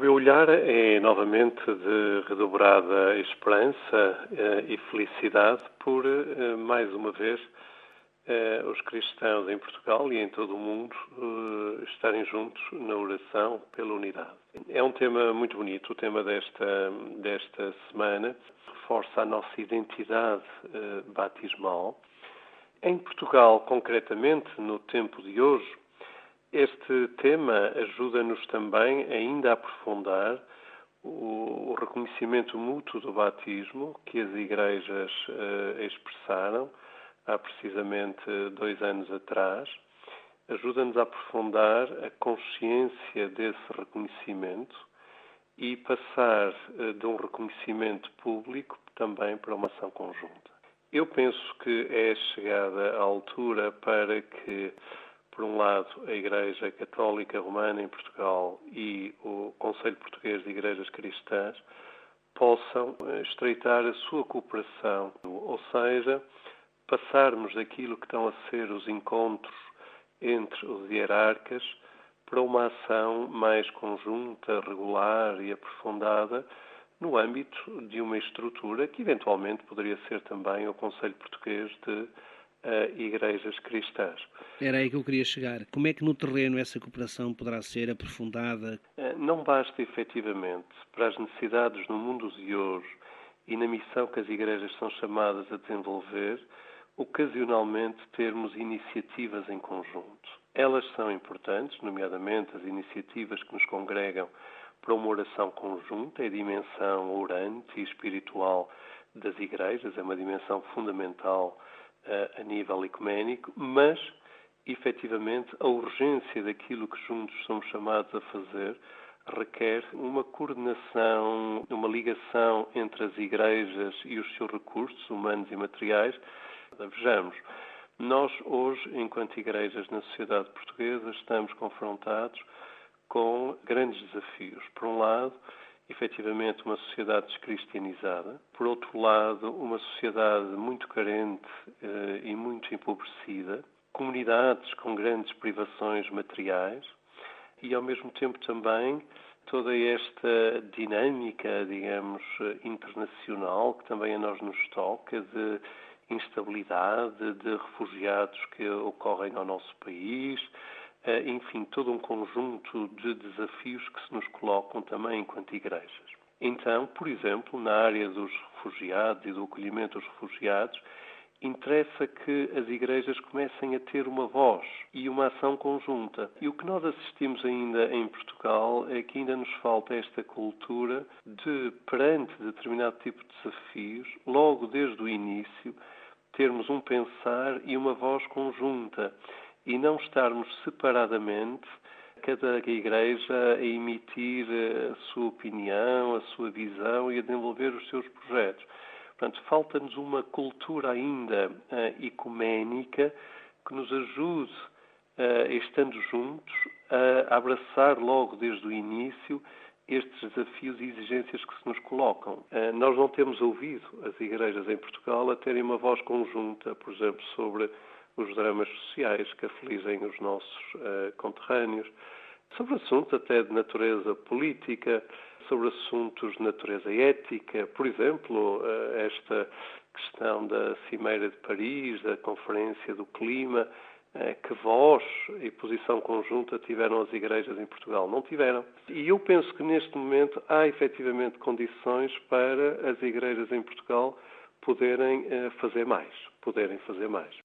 meu olhar é novamente de redobrada esperança e felicidade por, mais uma vez, os cristãos em Portugal e em todo o mundo estarem juntos na oração pela unidade. É um tema muito bonito, o tema desta semana, reforça a nossa identidade batismal. Em Portugal, concretamente, no tempo de hoje, este tema ajuda-nos também ainda a aprofundar o reconhecimento mútuo do batismo que as igrejas expressaram há precisamente 2 anos atrás. Ajuda-nos a aprofundar a consciência desse reconhecimento e passar de um reconhecimento público também para uma ação conjunta. Eu penso que é chegada a altura para que, por um lado, a Igreja Católica Romana em Portugal e o Conselho Português de Igrejas Cristãs possam estreitar a sua cooperação, ou seja, passarmos daquilo que estão a ser os encontros entre os hierarcas para uma ação mais conjunta, regular e aprofundada no âmbito de uma estrutura que eventualmente poderia ser também o Conselho Português de Igrejas Cristãs. Era aí que eu queria chegar. Como é que no terreno essa cooperação poderá ser aprofundada? Não basta efetivamente para as necessidades no mundo de hoje e na missão que as igrejas são chamadas a desenvolver, ocasionalmente termos iniciativas em conjunto. Elas são importantes, nomeadamente as iniciativas que nos congregam para uma oração conjunta, é a dimensão orante e espiritual das igrejas, é uma dimensão fundamental a nível ecuménico, mas, efetivamente, a urgência daquilo que juntos somos chamados a fazer requer uma coordenação, uma ligação entre as igrejas e os seus recursos humanos e materiais. Vejamos, nós hoje, enquanto igrejas na sociedade portuguesa, estamos confrontados com grandes desafios. Por um lado, efetivamente, uma sociedade descristianizada. Por outro lado, uma sociedade muito carente e muito empobrecida. Comunidades com grandes privações materiais. E, ao mesmo tempo, também toda esta dinâmica, digamos, internacional, que também a nós nos toca, de instabilidade, de refugiados que ocorrem ao nosso país. Enfim, todo um conjunto de desafios que se nos colocam também enquanto igrejas. Então, por exemplo, na área dos refugiados e do acolhimento dos refugiados, interessa que as igrejas comecem a ter uma voz e uma ação conjunta. E o que nós assistimos ainda em Portugal é que ainda nos falta esta cultura de, perante determinado tipo de desafios, logo desde o início, termos um pensar e uma voz conjunta. E não estarmos separadamente, cada igreja a emitir a sua opinião, a sua visão e a desenvolver os seus projetos. Portanto, falta-nos uma cultura ainda ecuménica que nos ajude, estando juntos, a abraçar logo desde o início estes desafios e exigências que se nos colocam. Nós não temos ouvido as igrejas em Portugal a terem uma voz conjunta, por exemplo, sobre os dramas sociais que afligem os nossos conterrâneos, sobre assuntos até de natureza política, sobre assuntos de natureza ética, por exemplo, esta questão da Cimeira de Paris, da Conferência do Clima, que voz e posição conjunta tiveram as igrejas em Portugal? Não tiveram. E eu penso que neste momento há efetivamente condições para as igrejas em Portugal poderem fazer mais.